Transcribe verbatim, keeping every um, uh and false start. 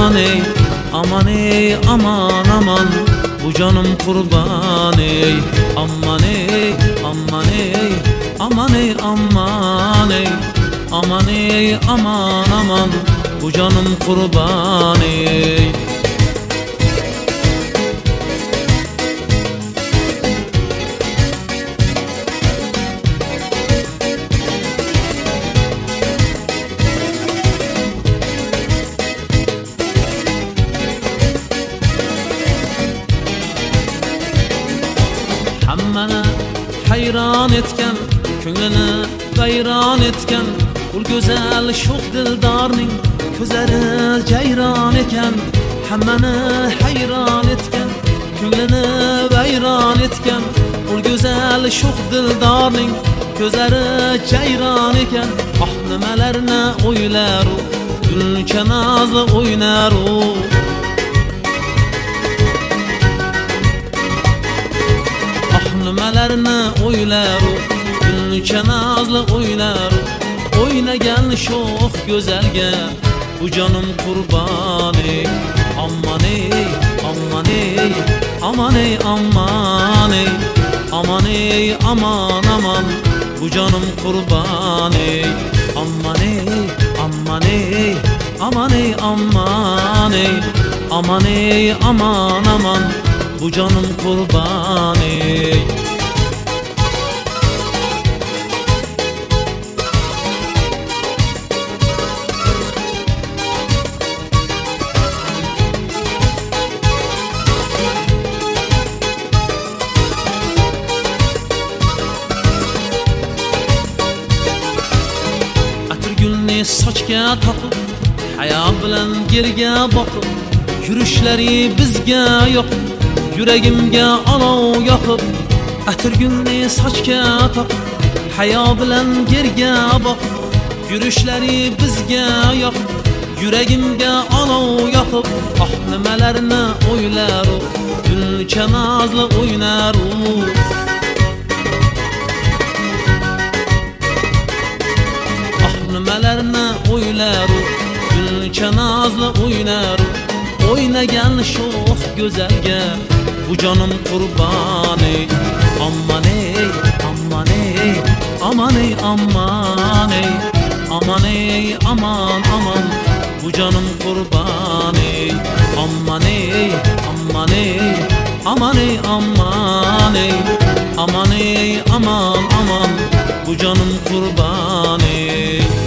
aman ey, aman ey, aman aman, bu canım kurban ey, aman ey, aman ey, aman ey, aman ey, aman ey, aman aman, bu canım kurban ey. Hammani hayron etgan, ko'nglini vayron etgan, ul go'zal sho'x dildorning ko'zlari jayron ekan. Hammani hayron etgan, ko'nglini vayron etgan, ul go'zal sho'x dildorning ko'zlari jayron ekan. Ah nimalarni o'ylar u, gulcha nozli o'ynar u. Nimalarni o'ylar u, gulcha nozli o'ynar u. O'ynagan sho'x go'zalga bu jonim qurban ey, aman ey, aman ey, aman ey, aman ey, aman ey, aman aman, bu jonim qurban ey, aman ey, aman ey, aman ey, aman ey, aman ey, aman aman, bu canım kurban ey. Atirgulni sochga taqib, hayo bilan yerga boqib, yurishlari bizga yoqib, yuragimga olov yoqib. Atirgulni sochga taqib, hayo bilan yerga boqib, yurishlari bizga yoqib, yuragimga olov yoqib. Ah nimalarni o'ylar u, gulcha nozli o'ynar u. Ah nimalarni o'ylar u, gulcha nozli o'ynar u. O'ynagan sho'x go'zalga bu jonim qurban ey, aman ey, aman ey, aman ey, aman ey, aman ey, aman aman, bu jonim qurban ey, aman ey, aman ey, aman ey, aman ey, aman ey, aman aman, bu jonim qurban ey.